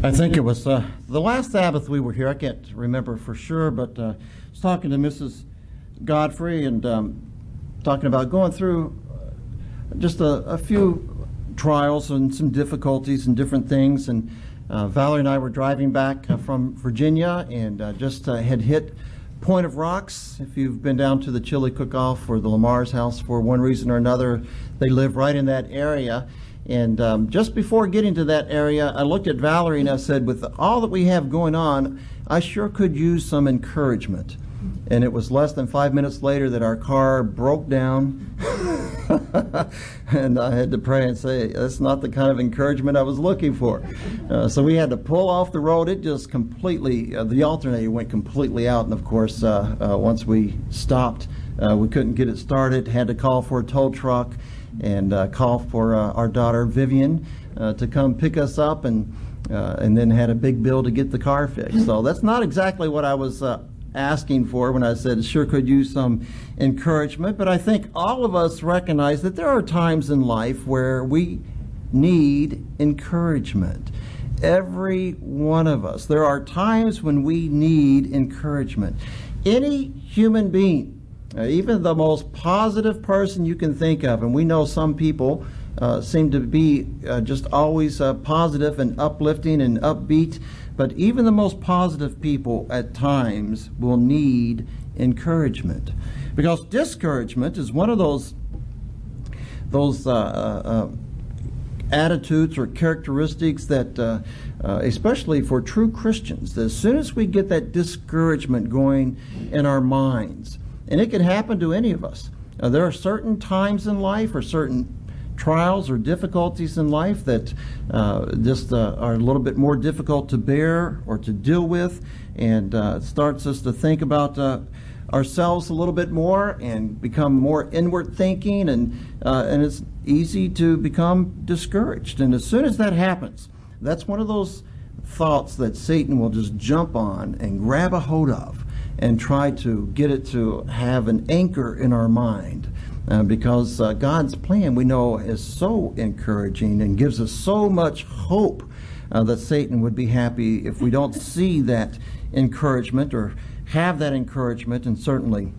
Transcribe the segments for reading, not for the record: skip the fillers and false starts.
I think it was the last Sabbath we were here. I can't remember for sure, but I was talking to Mrs. Godfrey and talking about going through just a few trials and some difficulties and different things. And Valerie and I were driving back from Virginia and just had hit Point of Rocks. If you've been down to the chili cook-off or the Lamar's house for one reason or another, they live right in that area. And just before getting to that area, I looked at Valerie and I said, with all that we have going on, I sure could use some encouragement. And it was less than 5 minutes later that our car broke down. And I had to pray and say, that's not the kind of encouragement I was looking for. So we had to pull off the road. It just completely, the alternator went completely out. And of course, once we stopped, we couldn't get it started, had to call for a tow truck and call for our daughter Vivian to come pick us up, and then had a big bill to get the car fixed. So that's not exactly what I was asking for when I said sure could use some encouragement, but I think all of us recognize that there are times in life where we need encouragement. Every one of us. There are times when we need encouragement. Any human being, even the most positive person you can think of, and we know some people seem to be just always positive and uplifting and upbeat, but even the most positive people at times will need encouragement, because discouragement is one of those attitudes or characteristics that, especially for true Christians, that as soon as we get that discouragement going in our minds, and it can happen to any of us. There are certain times in life or certain trials or difficulties in life that just are a little bit more difficult to bear or to deal with, and it starts us to think about ourselves a little bit more and become more inward thinking, and it's easy to become discouraged. And as soon as that happens, that's one of those thoughts that Satan will just jump on and grab a hold of and try to get it to have an anchor in our mind. Because God's plan, we know, is so encouraging and gives us so much hope that Satan would be happy if we don't see that encouragement or have that encouragement, and certainly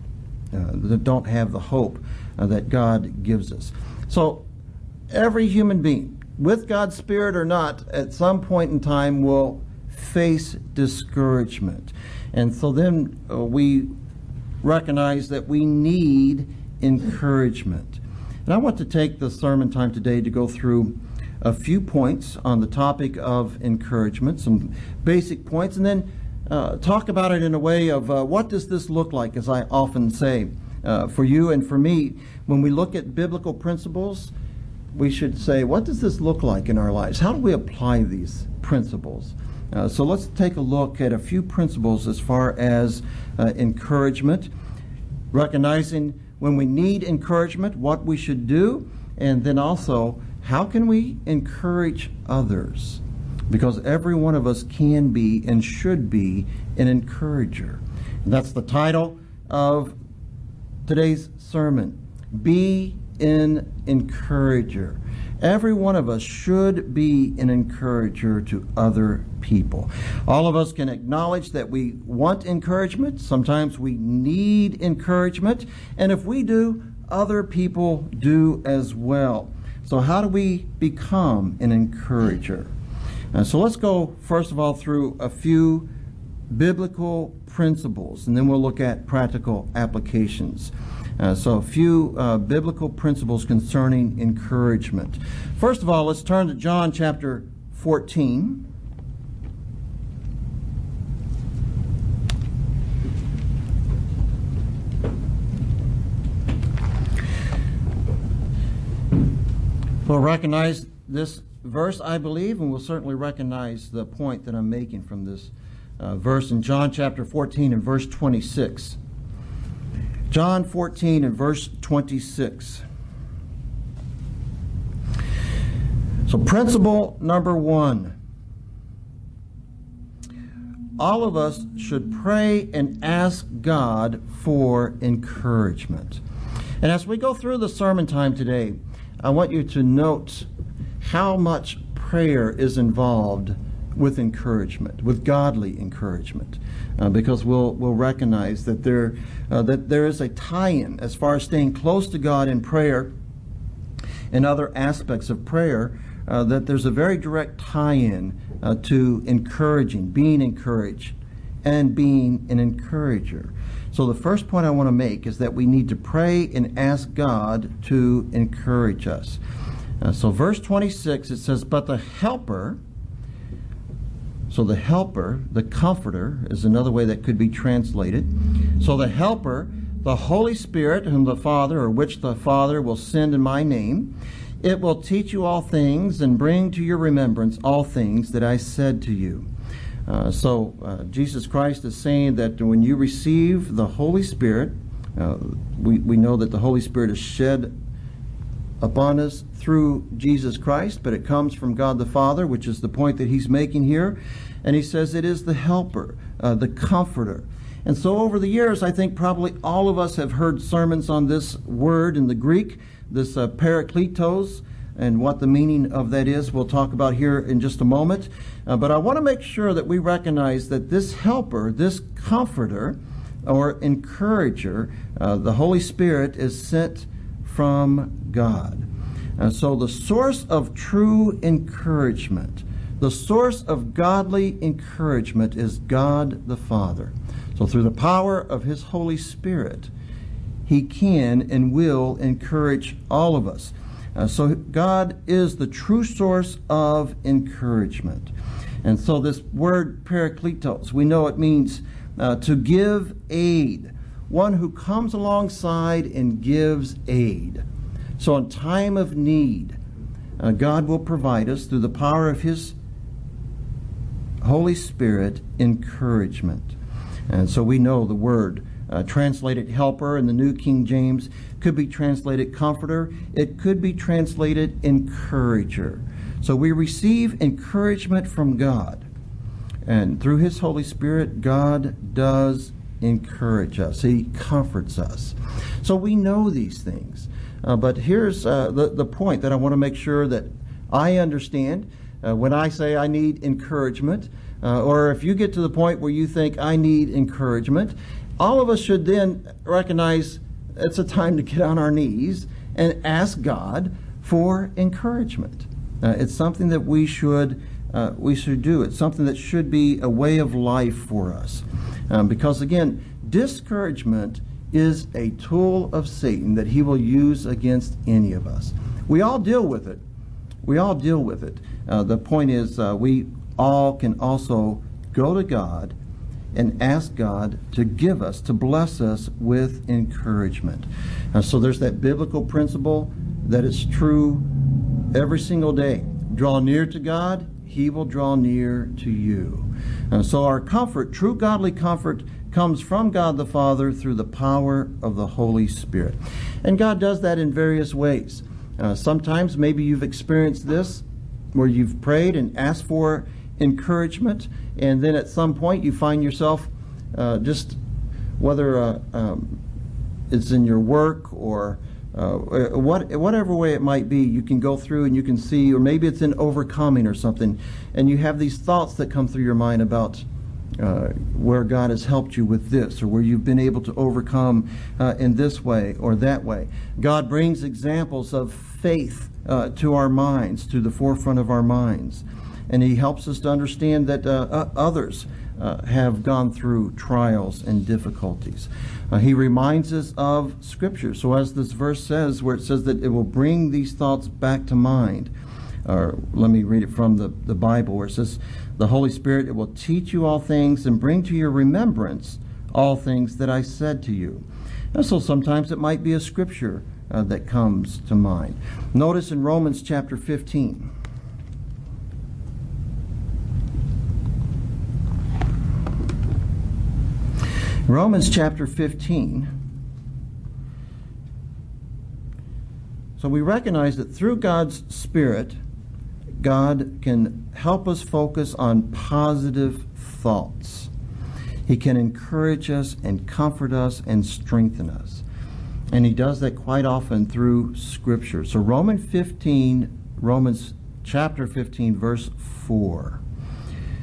don't have the hope that God gives us. So every human being, with God's Spirit or not, at some point in time will face discouragement. And so then we recognize that we need encouragement. And I want to take the sermon time today to go through a few points on the topic of encouragement, some basic points, and then talk about it in a way of what does this look like, as I often say, for you and for me. When we look at biblical principles, we should say, what does this look like in our lives? How do we apply these principles? So let's take a look at a few principles as far as encouragement, recognizing when we need encouragement, what we should do, and then also, how can we encourage others? Because every one of us can be and should be an encourager. And that's the title of today's sermon. Be an encourager. Every one of us should be an encourager to other people. All of us can acknowledge that we want encouragement. Sometimes we need encouragement. And if we do, other people do as well. So how do we become an encourager? So let's go, first of all, through a few biblical principles, and then we'll look at practical applications. So a few biblical principles concerning encouragement. First of all, let's turn to John chapter 14. We'll recognize this verse, I believe, and we'll certainly recognize the point that I'm making from this verse in John chapter 14 and verse 26. John 14 and verse 26. So principle number 1. All of us should pray and ask God for encouragement. And as we go through the sermon time today, I want you to note how much prayer is involved with encouragement, with godly encouragement, because we'll recognize that there is a tie-in as far as staying close to God in prayer and other aspects of prayer, that there's a very direct tie-in to encouraging, being encouraged, and being an encourager. So the first point I want to make is that we need to pray and ask God to encourage us. So verse 26, it says, but the Helper, so the Helper, the Comforter is another way that could be translated. So the Helper, the Holy Spirit, whom the Father, or which the Father will send in my name, it will teach you all things and bring to your remembrance all things that I said to you. So Jesus Christ is saying that when you receive the Holy Spirit, we know that the Holy Spirit is shed upon us through Jesus Christ, but it comes from God the Father, which is the point that he's making here. And he says it is the Helper, the Comforter. And so over the years, I think probably all of us have heard sermons on this word in the Greek, this parakletos, and what the meaning of that is we'll talk about here in just a moment. But I want to make sure that we recognize that this Helper, this Comforter, or Encourager, the Holy Spirit, is sent from God. So the source of true encouragement, the source of godly encouragement is God the Father. So through the power of his Holy Spirit, he can and will encourage all of us. So God is the true source of encouragement. And so this word parakletos, we know it means to give aid, one who comes alongside and gives aid. So in time of need, God will provide us through the power of his Holy Spirit encouragement. And so we know the word translated helper in the New King James could be translated comforter. It could be translated encourager. So we receive encouragement from God. And through his Holy Spirit, God does encourage us. He comforts us. So we know these things. But here's the point that I want to make sure that I understand. When I say I need encouragement, or if you get to the point where you think I need encouragement, all of us should then recognize it's a time to get on our knees and ask God for encouragement. It's something that we should do. It's something that should be a way of life for us. Because again, discouragement is a tool of Satan that he will use against any of us. We all deal with it. We all deal with it. The point is we all can also go to God and ask God to give us, to bless us with encouragement. So there's that biblical principle that is true every single day. Draw near to God, he will draw near to you. So our comfort, true godly comfort, comes from God the Father through the power of the Holy Spirit. And God does that in various ways. Sometimes maybe you've experienced this where you've prayed and asked for encouragement, and then at some point you find yourself just whether it's in your work or whatever way it might be, you can go through and you can see, or maybe it's in overcoming or something, and you have these thoughts that come through your mind about where God has helped you with this, or where you've been able to overcome in this way or that way. God brings examples of faith to our minds, to the forefront of our minds. And he helps us to understand that others have gone through trials and difficulties. He reminds us of Scripture. So as this verse says, where it says that it will bring these thoughts back to mind, or let me read it from the Bible, where it says, the Holy Spirit, it will teach you all things and bring to your remembrance all things that I said to you. And so sometimes it might be a Scripture that comes to mind. Notice in Romans chapter 15. Romans chapter 15. So we recognize that through God's Spirit, God can help us focus on positive thoughts. He can encourage us and comfort us and strengthen us. And he does that quite often through Scripture. So Romans chapter 15, verse 4.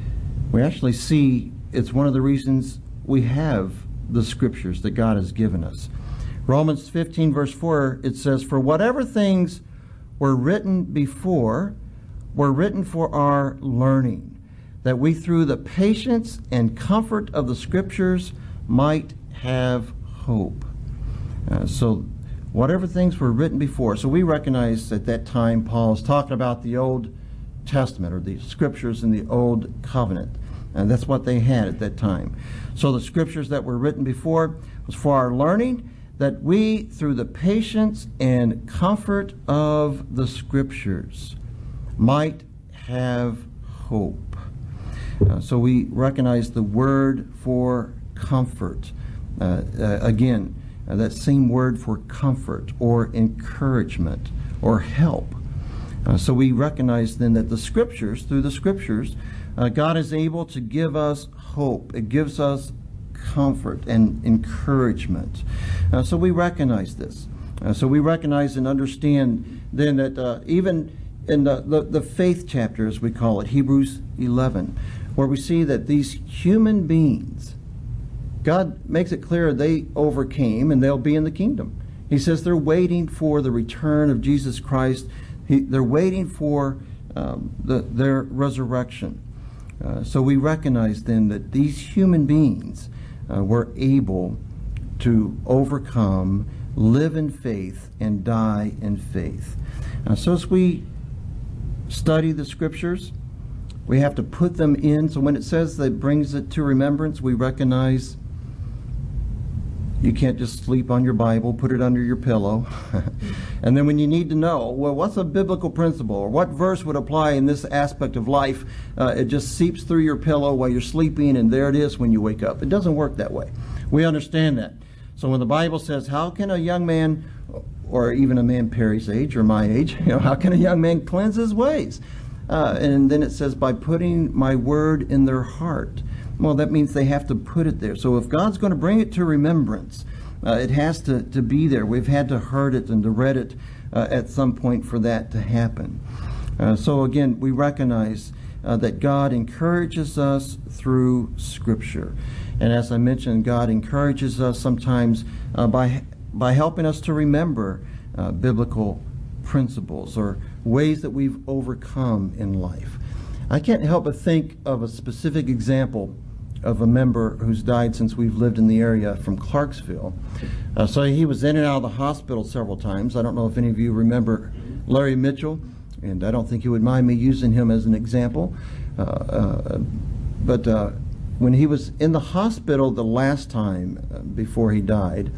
We actually see it's one of the reasons we have the Scriptures that God has given us. Romans 15, verse 4, it says, "For whatever things were written before were written for our learning, that we through the patience and comfort of the Scriptures might have hope." So whatever things were written before. So we recognize at that time Paul is talking about the Old Testament, or the Scriptures in the Old Covenant. And that's what they had at that time. So the Scriptures that were written before was for our learning, that we, through the patience and comfort of the Scriptures, might have hope. So we recognize the word for comfort. Again, that same word for comfort or encouragement or help. So we recognize then that the Scriptures, through the Scriptures, God is able to give us hope. It gives us comfort and encouragement. So we recognize this. So we recognize and understand then that even in the faith chapter, as we call it, Hebrews 11, where we see that these human beings, God makes it clear they overcame and they'll be in the kingdom. He says they're waiting for the return of Jesus Christ. They're waiting for their resurrection. So we recognize then that these human beings were able to overcome, live in faith, and die in faith. So as we study the Scriptures, we have to put them in. So when it says that brings it to remembrance, we recognize you can't just sleep on your Bible, put it under your pillow. And then when you need to know, well, what's a biblical principle, or what verse would apply in this aspect of life, it just seeps through your pillow while you're sleeping, and there it is when you wake up. It doesn't work that way. We understand that. So when the Bible says, how can a young man, or even a man Perry's age or my age, how can a young man cleanse his ways? And then it says, by putting my word in their heart. Well, that means they have to put it there. So if God's going to bring it to remembrance, it has to be there. We've had to heard it and to read it at some point for that to happen. So again, we recognize that God encourages us through Scripture. And as I mentioned, God encourages us sometimes by helping us to remember biblical principles or ways that we've overcome in life. I can't help but think of a specific example of a member who's died since we've lived in the area from Clarksville. So he was in and out of the hospital several times. I don't know if any of you remember Larry Mitchell, and I don't think you would mind me using him as an example. But when he was in the hospital the last time before he died,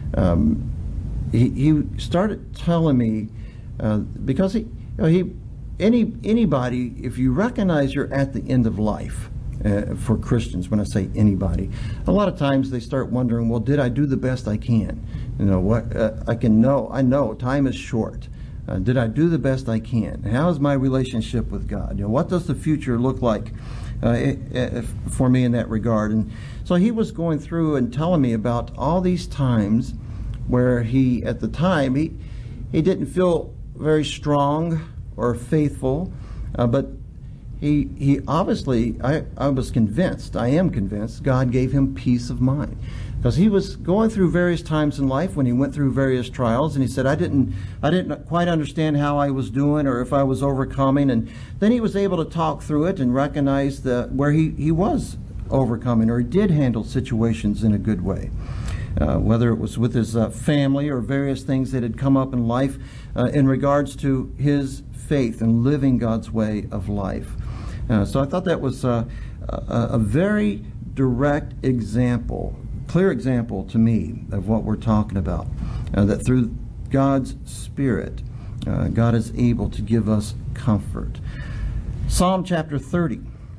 he started telling me, because anybody, if you recognize you're at the end of life, for Christians, when I say anybody, a lot of times they start wondering, well, did I do the best I can? What I know time is short. Did I do the best I can? How is my relationship with God? What does the future look like for me in that regard? And so he was going through and telling me about all these times where at the time, he didn't feel very strong or faithful, but he obviously, I am convinced, God gave him peace of mind. Because he was going through various times in life when he went through various trials, and he said, I didn't quite understand how I was doing or if I was overcoming. And then he was able to talk through it and recognize where he was overcoming, or he did handle situations in a good way. Whether it was with his family or various things that had come up in life in regards to his faith and living God's way of life. So I thought that was a very direct example, clear example to me of what we're talking about, that through God's Spirit, God is able to give us comfort. Psalm chapter 30.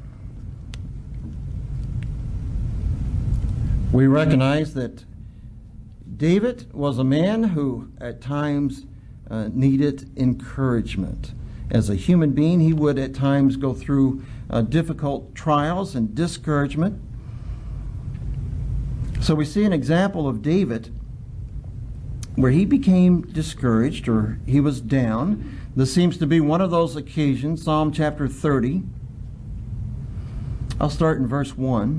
We recognize that David was a man who at times needed encouragement. As a human being, he would at times go through difficult trials and discouragement. So we see an example of David where he became discouraged, or he was down. This seems to be one of those occasions, Psalm chapter 30. I'll start in verse 1,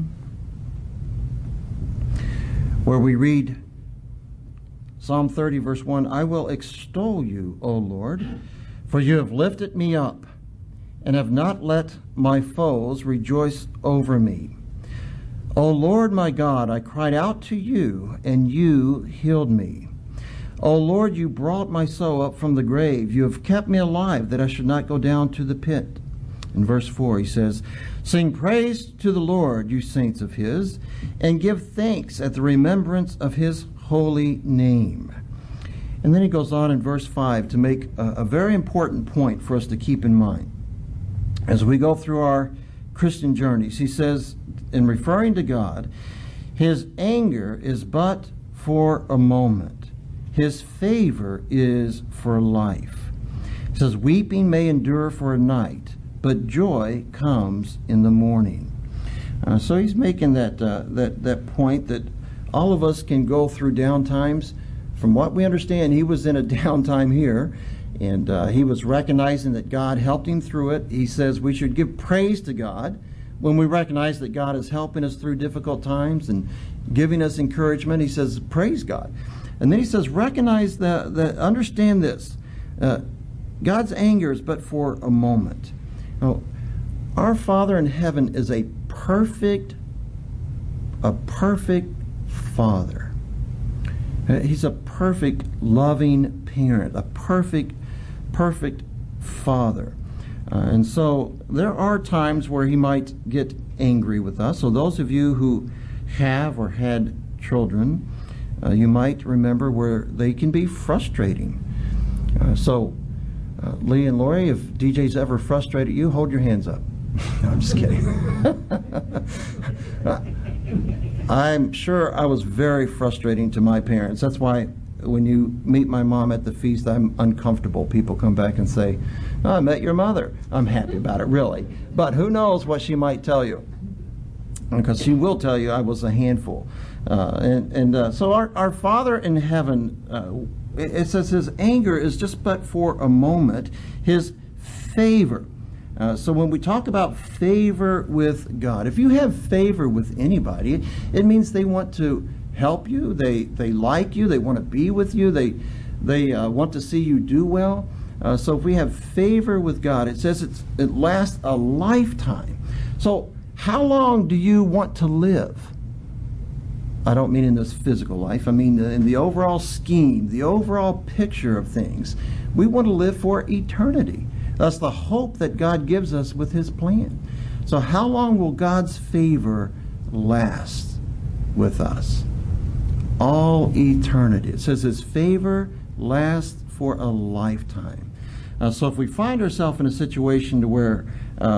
where we read Psalm 30, verse 1, I will extol you, O Lord, for you have lifted me up, and have not let my foes rejoice over me. O Lord my God, I cried out to you, and you healed me. O Lord, you brought my soul up from the grave. You have kept me alive, that I should not go down to the pit. In verse 4, he says, sing praise to the Lord, you saints of his, and give thanks at the remembrance of his holy name. And then he goes on in verse 5 to make a very important point for us to keep in mind. As we go through our Christian journeys, he says, in referring to God, his anger is but for a moment. His favor is for life. He says, weeping may endure for a night, but joy comes in the morning. So he's making that point that all of us can go through down times. From what we understand, he was in a downtime here, and he was recognizing that God helped him through it. He says we should give praise to God when we recognize that God is helping us through difficult times and giving us encouragement. He says, praise God. And then he says, recognize understand this. God's anger is but for a moment. Now, our Father in heaven is a perfect Father. He's a perfect, loving parent, a perfect Father. And so there are times where he might get angry with us. So those of you who have or had children, you might remember where they can be frustrating. Lee and Lori, if DJ's ever frustrated you, hold your hands up. No, I'm just kidding. I'm sure I was very frustrating to my parents. That's why when you meet my mom at the feast, I'm uncomfortable. People come back and say, oh, I met your mother. I'm happy about it, really. But who knows what she might tell you. Because she will tell you I was a handful. So our Father in heaven, it says his anger is just but for a moment. His favor. So when we talk about favor with God, if you have favor with anybody, it means they want to help you, they like you, they want to be with you, they want to see you do well. So if we have favor with God, it says it lasts a lifetime. So how long do you want to live? I don't mean in this physical life. I mean in the overall scheme, the overall picture of things. We want to live for eternity. That's the hope that God gives us with his plan. So how long will God's favor last with us? All eternity. It says his favor lasts for a lifetime. So if we find ourselves in a situation to where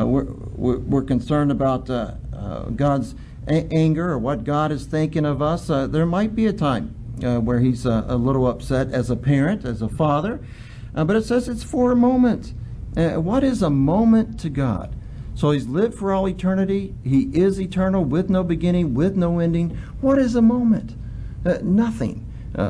we're concerned about God's anger or what God is thinking of us, there might be a time where he's a little upset as a parent, as a father. But it says it's for a moment. What is a moment to God? So he's lived for all eternity. He is eternal with no beginning, with no ending. What is a moment? Nothing.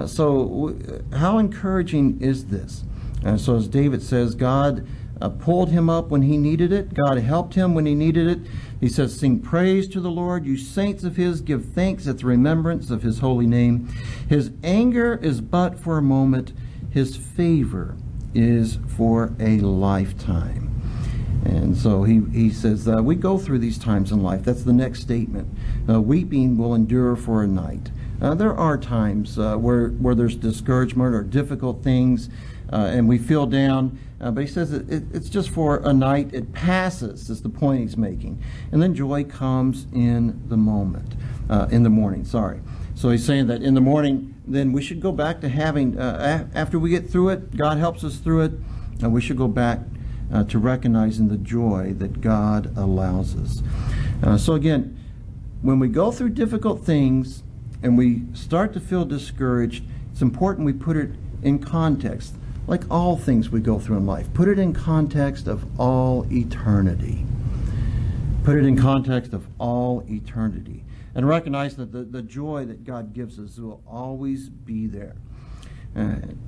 So how encouraging is this? So as David says, God pulled him up when he needed it. God helped him when he needed it. He says, sing praise to the Lord. You saints of his, give thanks at the remembrance of his holy name. His anger is but for a moment. His favor is for a lifetime. And so he says, we go through these times in life. That's the next statement. Weeping will endure for a night. There are times where there's discouragement or difficult things, and we feel down. But he says it's just for a night. It passes, is the point he's making. And then joy comes in the morning. So he's saying that in the morning, then we should go back to having, after we get through it, God helps us through it, we should go back to recognizing the joy that God allows us. So again, when we go through difficult things and we start to feel discouraged, it's important we put it in context. Like all things we go through in life, put it in context of all eternity. Put it in context of all eternity. And recognize that the joy that God gives us will always be there. And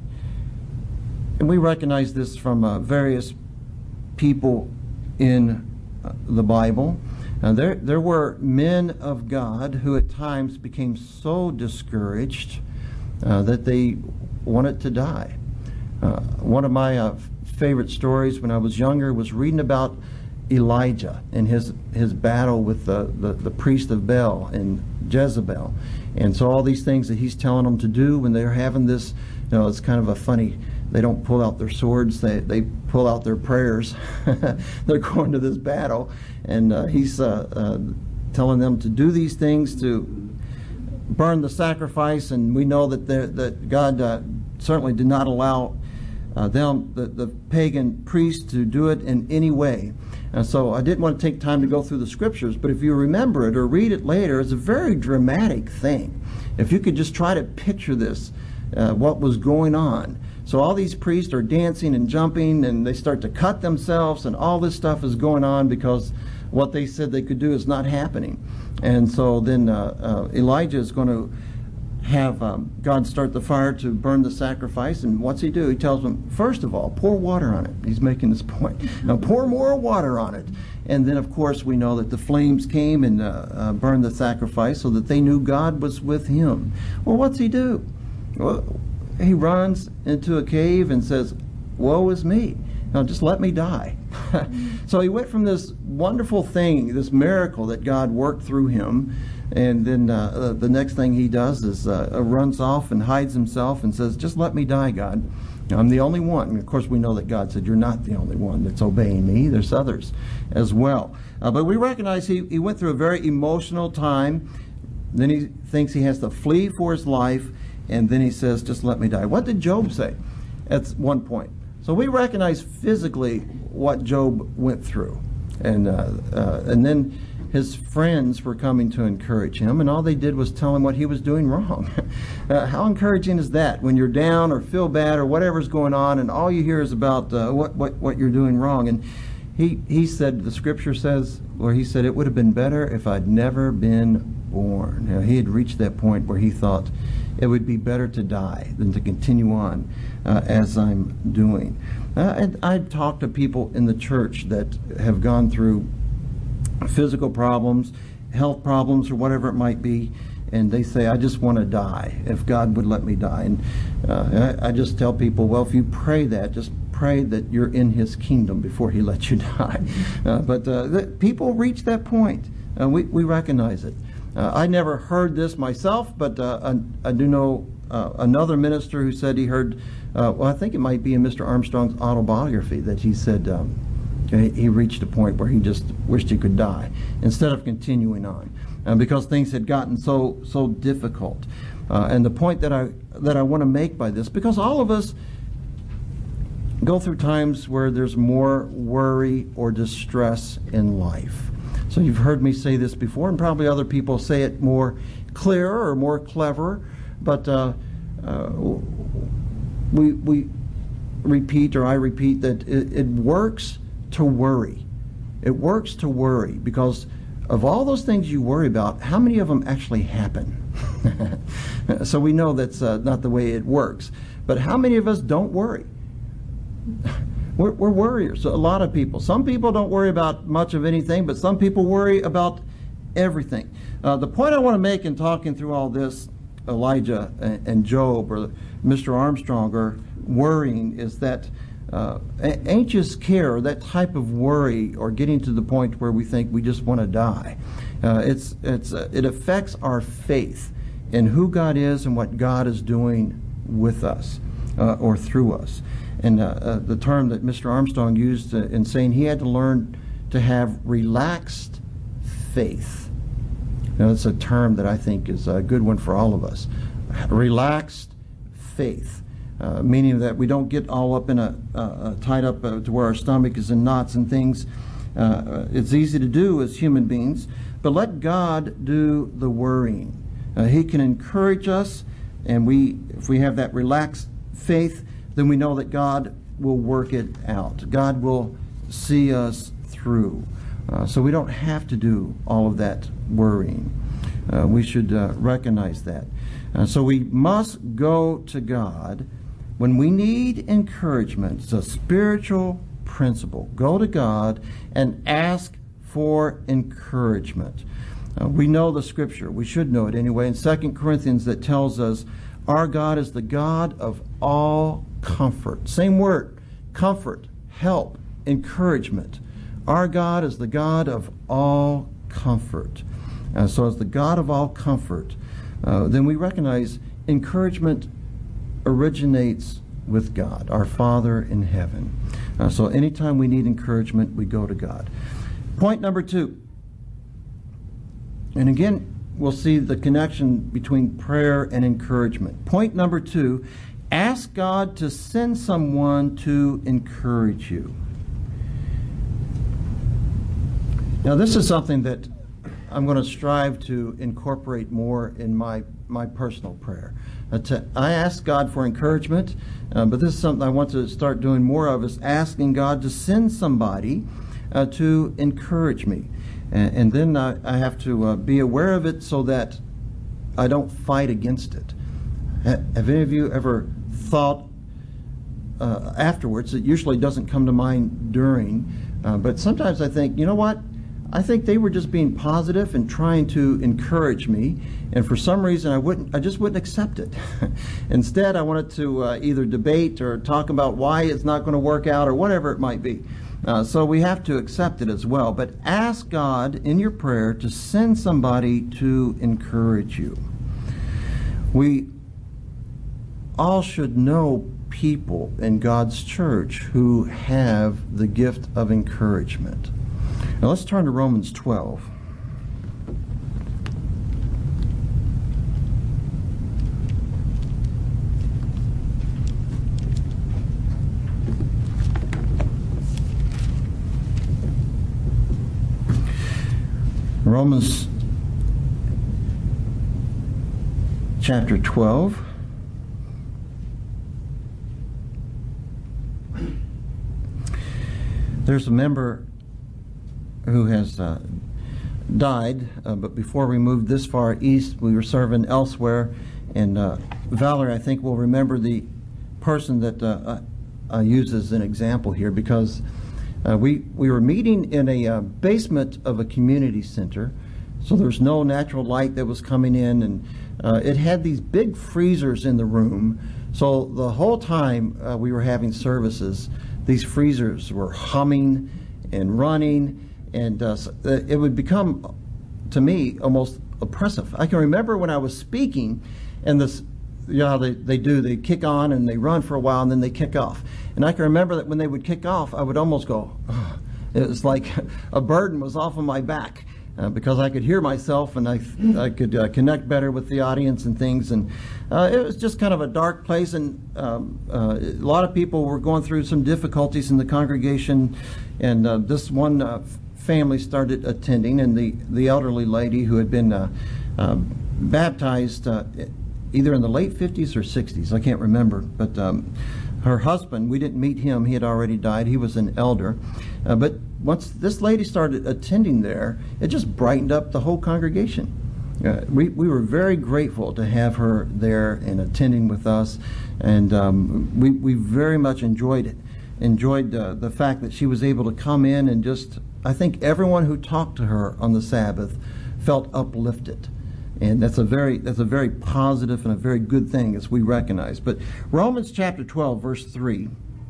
we recognize this from various people in the Bible. There were men of God who at times became so discouraged that they wanted to die. One of my favorite stories when I was younger was reading about Elijah and his battle with the priest of Baal and Jezebel. And so all these things that he's telling them to do when they're having this, it's kind of a funny, they don't pull out their swords, they pull out their prayers. They're going to this battle, and he's telling them to do these things, to burn the sacrifice, and we know that God certainly did not allow the pagan priests to do it in any way. And so I didn't want to take time to go through the scriptures, but if you remember it or read it later, it's a very dramatic thing. If you could just try to picture this, what was going on. So all these priests are dancing and jumping, and they start to cut themselves, and all this stuff is going on because what they said they could do is not happening. And so then Elijah is going to have God start the fire to burn the sacrifice. And what's he do? He tells them, first of all, pour water on it. He's making this point. Now pour more water on it. And then, of course, we know that the flames came and burned the sacrifice so that they knew God was with him. Well, what's he do? Well, he runs into a cave and says, woe is me. Now just let me die. So he went from this wonderful thing, this miracle that God worked through him, and then the next thing he does is runs off and hides himself and says, just let me die, God. I'm the only one. And of course, we know that God said, you're not the only one that's obeying me. There's others as well. But we recognize he went through a very emotional time. Then he thinks he has to flee for his life, and then he says, just let me die. What did Job say at one point? So we recognize physically what Job went through. And then his friends were coming to encourage him, and all they did was tell him what he was doing wrong. How encouraging is that when you're down or feel bad or whatever's going on, and all you hear is about what you're doing wrong? And he said, the scripture says, where he said, it would have been better if I'd never been born. Now, he had reached that point where he thought it would be better to die than to continue on as I'm doing. And I've talked to people in the church that have gone through physical problems, health problems, or whatever it might be, and they say, I just want to die, if God would let me die. And I just tell people, well, if you pray that, just pray that you're in his kingdom before he lets you die. But people reach that point. We recognize it. I never heard this myself, but I do know another minister who said he heard, I think it might be in Mr. Armstrong's autobiography, that he said he reached a point where he just wished he could die instead of continuing on because things had gotten so difficult. And the point that I want to make by this, because all of us go through times where there's more worry or distress in life. So you've heard me say this before, and probably other people say it more clear or more clever, but we repeat, or I repeat, that it works to worry. It works to worry because of all those things you worry about, how many of them actually happen? So we know that's not the way it works. But how many of us don't worry? We're worriers, a lot of people. Some people don't worry about much of anything, but some people worry about everything. The point I want to make in talking through all this, Elijah and Job or Mr. Armstrong are worrying, is that anxious care, that type of worry, or getting to the point where we think we just want to die, it affects our faith in who God is and what God is doing with us or through us. And the term that Mr. Armstrong used in saying he had to learn to have relaxed faith. Now, that's a term that I think is a good one for all of us. Relaxed faith, meaning that we don't get all up in tied up to where our stomach is in knots and things. It's easy to do as human beings, but let God do the worrying. He can encourage us, and if we have that relaxed faith, then we know that God will work it out. God will see us through. So we don't have to do all of that worrying. We should recognize that. So we must go to God when we need encouragement. It's a spiritual principle. Go to God and ask for encouragement. We know the Scripture. We should know it anyway. In 2 Corinthians, that tells us our God is the God of all comfort. Same word, comfort, help, encouragement. Our God is the God of all comfort. So as the God of all comfort, then we recognize encouragement originates with God, our Father in heaven. So anytime we need encouragement, we go to God. Point number 2. And again, we'll see the connection between prayer and encouragement. Point number 2, ask God to send someone to encourage you. Now, this is something that I'm going to strive to incorporate more in my personal prayer. I ask God for encouragement, but this is something I want to start doing more of, is asking God to send somebody to encourage me. And then I have to be aware of it so that I don't fight against it. Have any of you ever thought afterwards? It usually doesn't come to mind during, but sometimes I think, you know what? I think they were just being positive and trying to encourage me, and for some reason I just wouldn't accept it. Instead, I wanted to either debate or talk about why it's not going to work out or whatever it might be. So we have to accept it as well. But ask God in your prayer to send somebody to encourage you. We all should know people in God's church who have the gift of encouragement. Now let's turn to Romans 12. Romans chapter 12. There's a member who has died, but before we moved this far east, we were serving elsewhere, and Valerie, I think, will remember the person that I use as an example here, because we were meeting in a basement of a community center, so there's no natural light that was coming in, and it had these big freezers in the room. So the whole time we were having services, these freezers were humming and running, and it would become, to me, almost oppressive. I can remember when I was speaking, and this, you know how they kick on and they run for a while and then they kick off. And I can remember that when they would kick off, I would almost go, oh. It was like a burden was off of my back, because I could hear myself and I could connect better with the audience and things. And it was just kind of a dark place, and a lot of people were going through some difficulties in the congregation. And this one family started attending, and the elderly lady who had been baptized either in the late 50s or 60s, I can't remember, but her husband, we didn't meet him, he had already died, he was an elder, but once this lady started attending there, it just brightened up the whole congregation. We were very grateful to have her there and attending with us, and we very much enjoyed it. Enjoyed the fact that she was able to come in and just, I think everyone who talked to her on the Sabbath felt uplifted. And that's a very positive and a very good thing, as we recognize. But Romans chapter 12, verse 3,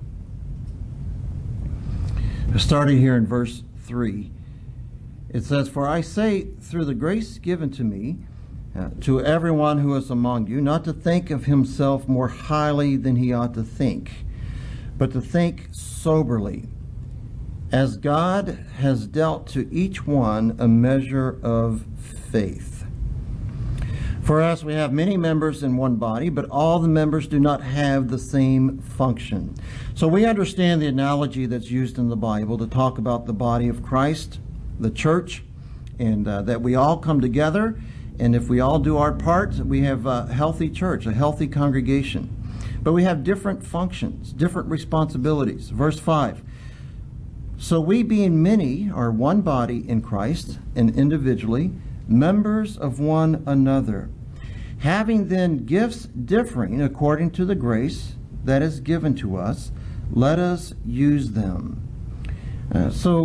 starting here in verse 3, it says, "For I say, through the grace given to me, to everyone who is among you, not to think of himself more highly than he ought to think, but to think soberly, as God has dealt to each one a measure of faith. For as we have many members in one body, but all the members do not have the same function." So we understand the analogy that's used in the Bible to talk about the body of Christ, the church, and that we all come together, and if we all do our part, we have a healthy church, a healthy congregation. But we have different functions, different responsibilities. Verse 5, "So we, being many, are one body in Christ, and individually members of one another. Having then gifts differing according to the grace that is given to us, let us use them." So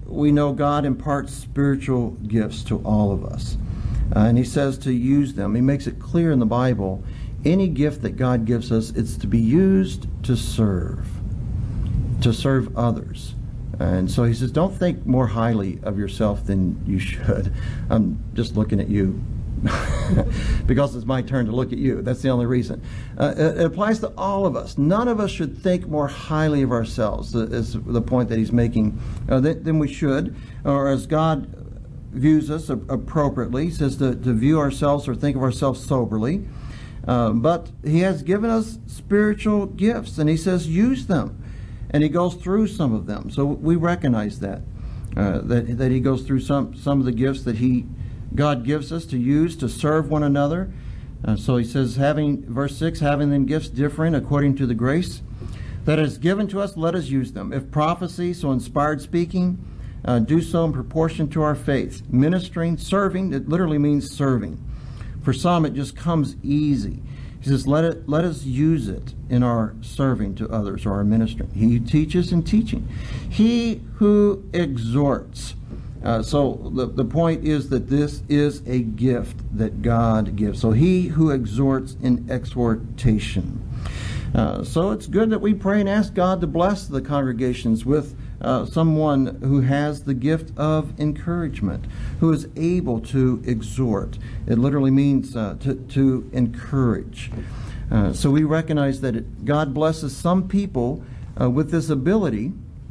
we know God imparts spiritual gifts to all of us. And he says to use them. He makes it clear in the Bible, any gift that God gives us, it's to be used to serve others. And so he says, don't think more highly of yourself than you should. I'm just looking at you because it's my turn to look at you. That's the only reason. It applies to all of us. None of us should think more highly of ourselves, is the point that he's making, than we should, or as God views us appropriately. He says to view ourselves or think of ourselves soberly. But he has given us spiritual gifts, and he says use them. And he goes through some of them. So we recognize that he goes through some of the gifts that God gives us to use to serve one another. So he says, verse 6, having then gifts differing according to the grace that is given to us, let us use them. If prophecy, so inspired speaking, do so in proportion to our faith. Ministering, serving, it literally means serving. For some, it just comes easy. He says, let us use it in our serving to others or our ministering. He teaches in teaching. He who exhorts. So the point is that this is a gift that God gives. So he who exhorts in exhortation. So it's good that we pray and ask God to bless the congregations with someone who has the gift of encouragement, who is able to exhort. It literally means to encourage. So we recognize that God blesses some people with this ability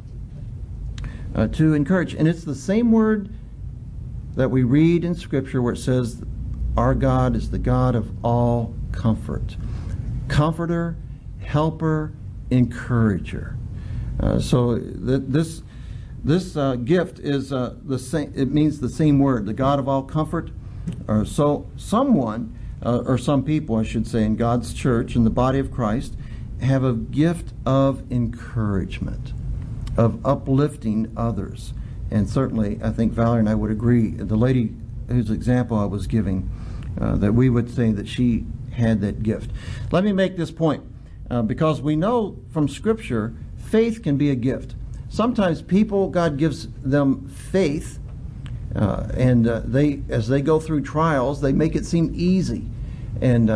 to encourage. And it's the same word that we read in Scripture where it says, our God is the God of all comfort. Comforter, helper, encourager. So this gift is the same. It means the same word, the God of all comfort. So someone, or some people, I should say, in God's church, in the body of Christ, have a gift of encouragement, of uplifting others. And certainly, I think Valerie and I would agree. The lady whose example I was giving, that we would say that she had that gift. Let me make this point, because we know from Scripture, faith can be a gift. Sometimes people, God gives them faith, and as they go through trials, they make it seem easy. And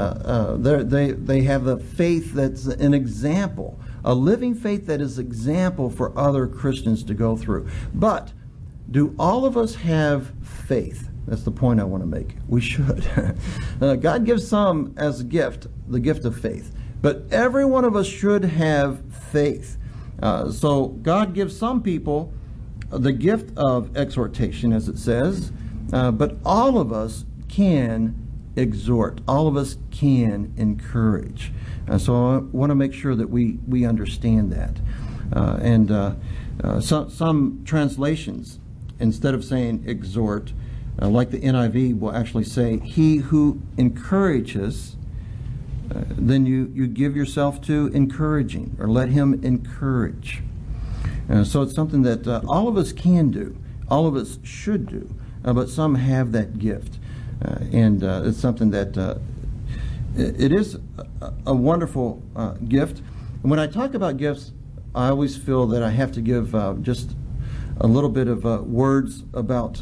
they have a faith that's an example, a living faith that is example for other Christians to go through. But do all of us have faith? That's the point I want to make. We should. God gives some as a gift, the gift of faith. But every one of us should have faith. So God gives some people the gift of exhortation, as it says, but all of us can exhort. All of us can encourage. So I want to make sure that we understand that. Some translations, instead of saying exhort, like the NIV will actually say, he who encourages, then you give yourself to encouraging, or let him encourage. So it's something that all of us can do, all of us should do, but some have that gift. And it's something that it is a wonderful gift. And when I talk about gifts, I always feel that I have to give just a little bit of words about.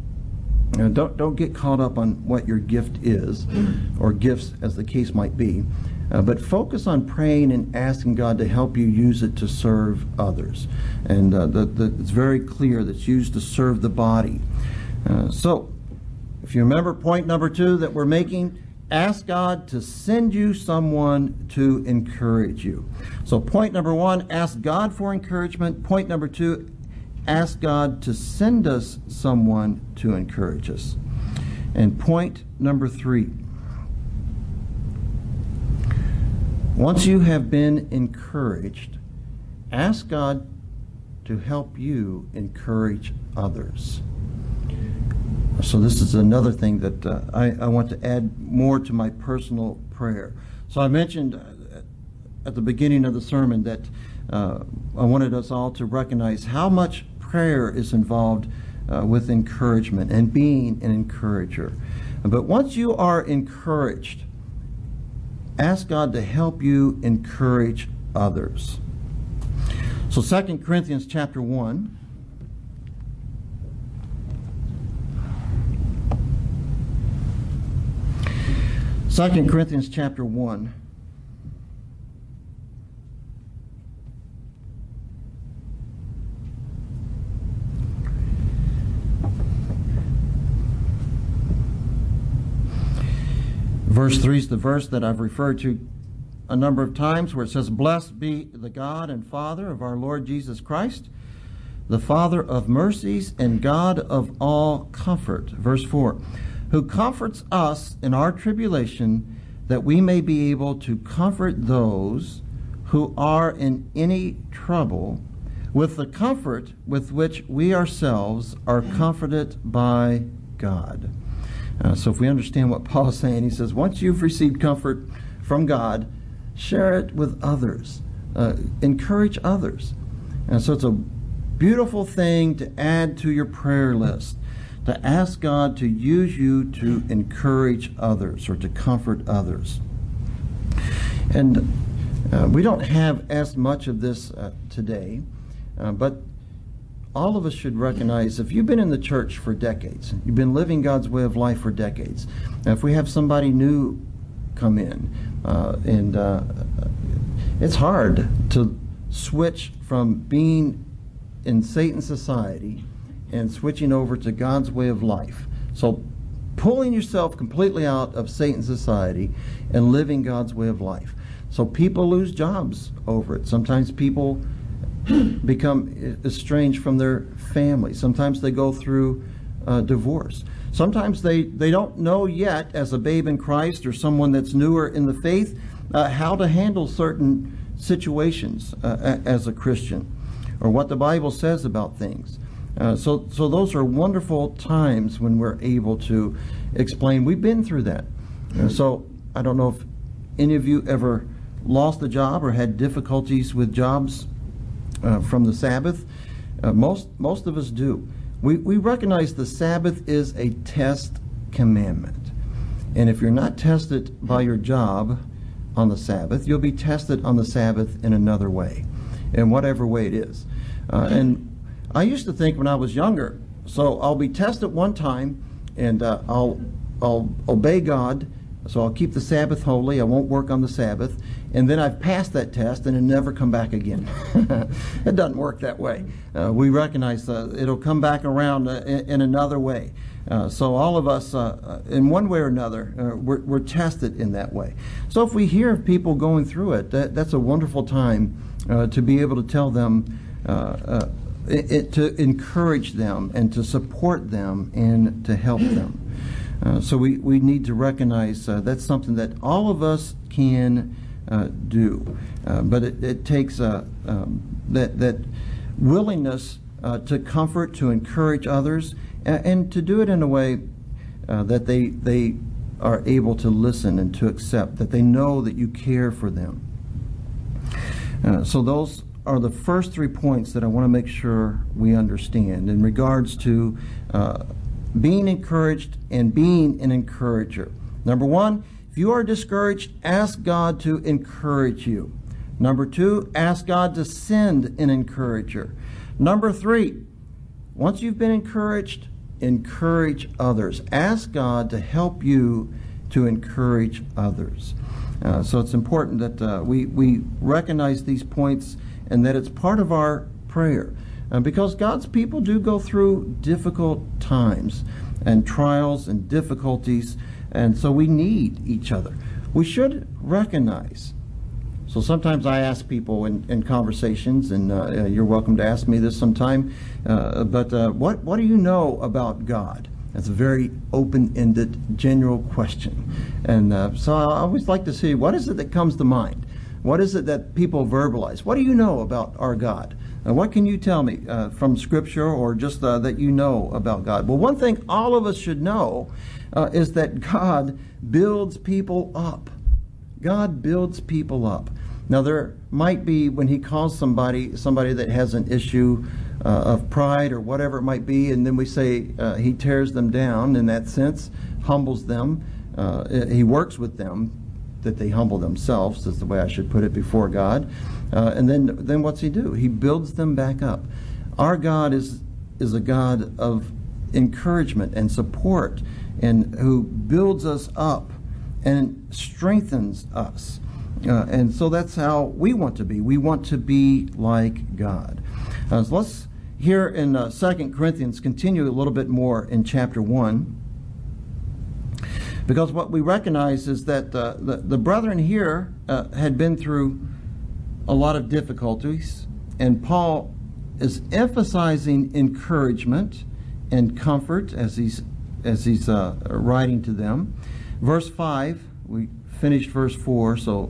Don't get caught up on what your gift is, or gifts as the case might be, but focus on praying and asking God to help you use it to serve others. And it's very clear that it's used to serve the body. So, if you remember point number 2 that we're making, ask God to send you someone to encourage you. So point number 1, ask God for encouragement. Point number 2, ask God to send us someone to encourage us. And point number 3, once you have been encouraged, ask God to help you encourage others. So this is another thing that I want to add more to my personal prayer. So I mentioned at the beginning of the sermon that I wanted us all to recognize how much prayer is involved with encouragement and being an encourager. But once you are encouraged, ask God to help you encourage others. So 2 Corinthians chapter 1. 2 Corinthians chapter 1. Verse 3 is the verse that I've referred to a number of times, where it says, "Blessed be the God and Father of our Lord Jesus Christ, the Father of mercies and God of all comfort." Verse 4, "Who comforts us in our tribulation, that we may be able to comfort those who are in any trouble with the comfort with which we ourselves are comforted by God." So if we understand what Paul is saying, he says, once you've received comfort from God, share it with others. Encourage others. And so it's a beautiful thing to add to your prayer list, to ask God to use you to encourage others or to comfort others. And we don't have as much of this today, but all of us should recognize, if you've been in the church for decades, you've been living God's way of life for decades, if we have somebody new come in, it's hard to switch from being in Satan's society and switching over to God's way of life. So pulling yourself completely out of Satan's society and living God's way of life. So people lose jobs over it. Sometimes people become estranged from their family. Sometimes they go through divorce. Sometimes they don't know yet, as a babe in Christ or someone that's newer in the faith, how to handle certain situations as a Christian, or what the Bible says about things. So those are wonderful times when we're able to explain. We've been through that. So I don't know if any of you ever lost a job or had difficulties with jobs from the Sabbath. Most of us do. We recognize the Sabbath is a test commandment. And if you're not tested by your job on the Sabbath, you'll be tested on the Sabbath in another way, in whatever way it is. And I used to think when I was younger, so I'll be tested one time, and I'll obey God, so I'll keep the Sabbath holy, I won't work on the Sabbath, and then I've passed that test and it'll never come back again. It doesn't work that way. We recognize it'll come back around in another way. So all of us, in one way or another, we're tested in that way. So if we hear of people going through it, that's a wonderful time to be able to tell them, to encourage them and to support them and to help them. So we need to recognize that's something that all of us can do. But it takes that willingness to comfort, to encourage others, and to do it in a way that they are able to listen and to accept, that they know that you care for them. So those are the first 3 points that I want to make sure we understand in regards to being encouraged and being an encourager. Number 1, if you are discouraged, ask God to encourage you. Number 2, ask God to send an encourager. Number 3, once you've been encouraged, encourage others. Ask God to help you to encourage others. So it's important that we recognize these points and that it's part of our prayer. Because God's people do go through difficult times and trials and difficulties, and so we need each other. We should recognize. So sometimes I ask people in conversations, and you're welcome to ask me this sometime, but what do you know about God? That's a very open-ended, general question. And so I always like to see, what is it that comes to mind? What is it that people verbalize? What do you know about our God? What can you tell me from Scripture or just that you know about God? Well, one thing all of us should know is that God builds people up. God builds people up. Now, there might be, when He calls somebody that has an issue of pride or whatever it might be, and then we say He tears them down in that sense, humbles them. He works with them, that they humble themselves, is the way I should put it, before God. And then what's He do? He builds them back up. Our God is a God of encouragement and support, and who builds us up and strengthens us. And so that's how we want to be. We want to be like God. So let's, here in 2 Corinthians, continue a little bit more in chapter 1. Because what we recognize is that the brethren here had been through a lot of difficulties, and Paul is emphasizing encouragement and comfort as he's writing to them. Verse 5, we finished verse 4, so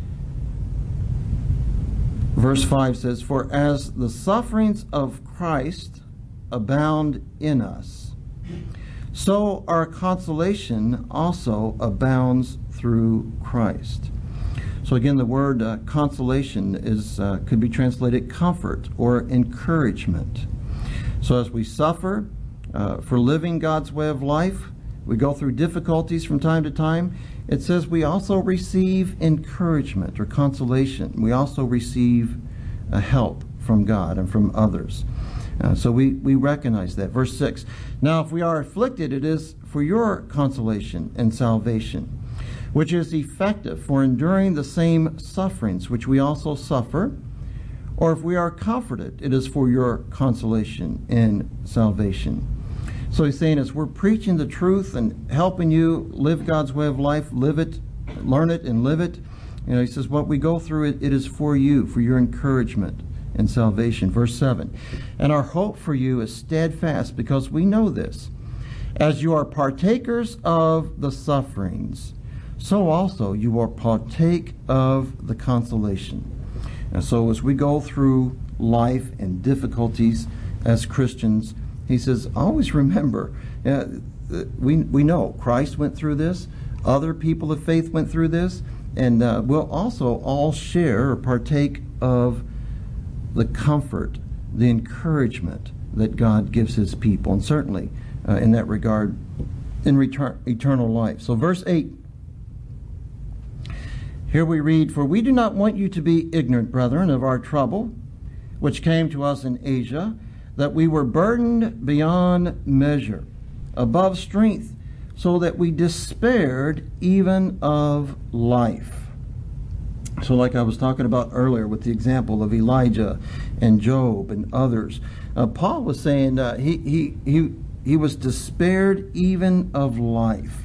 verse 5 says, "For as the sufferings of Christ abound in us, so our consolation also abounds through Christ." So again, the word consolation could be translated comfort or encouragement. So as we suffer for living God's way of life, we go through difficulties from time to time, it says we also receive encouragement or consolation. We also receive help from God and from others. So we recognize that. Verse 6, "Now if we are afflicted, it is for your consolation and salvation, which is effective for enduring the same sufferings which we also suffer. Or if we are comforted, it is for your consolation and salvation." So he's saying, as we're preaching the truth and helping you live God's way of life, live it, learn it, and live it, he says, what we go through, it is for you, for your encouragement and salvation. Verse 7, "And our hope for you is steadfast, because we know this, as you are partakers of the sufferings, so also you will partake of the consolation." And so as we go through life and difficulties as Christians, he says, always remember, we know Christ went through this, other people of faith went through this, and we'll also all share or partake of the comfort, the encouragement that God gives his people, and certainly in that regard, in eternal life. So verse 8, here we read, "For we do not want you to be ignorant, brethren, of our trouble, which came to us in Asia, that we were burdened beyond measure, above strength, so that we despaired even of life." So like I was talking about earlier with the example of Elijah and Job and others, Paul was saying he was despaired even of life.